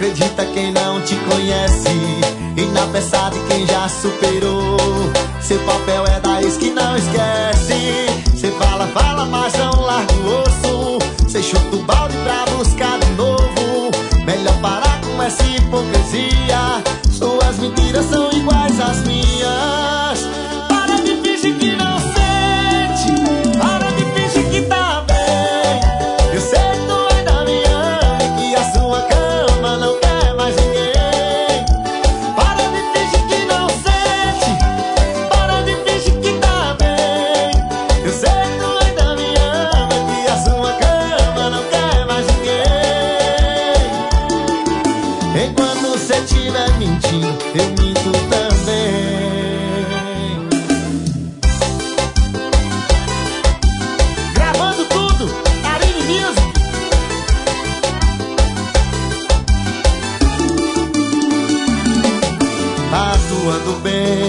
acredita quem não te conhece, e na peça de quem já superou. Seu papel é da ex que não esquece. Cê fala, fala, mas não larga o osso. Cê chuta o balde pra buscar de novo. Melhor parar com essa hipocrisia. Suas mentiras são iguais às minhas. Para de fingir que não sente, para de fingir que tá bem. Eu sei que tu ainda me ama e que a sua cama não quer mais ninguém. Para de fingir que não sente, para de fingir que tá bem. Eu sei que tu ainda me ama e que a sua cama não quer mais ninguém. Enquanto cê estiver mentindo, eu minto também. Gravando tudo, Arine Music. Atuando bem,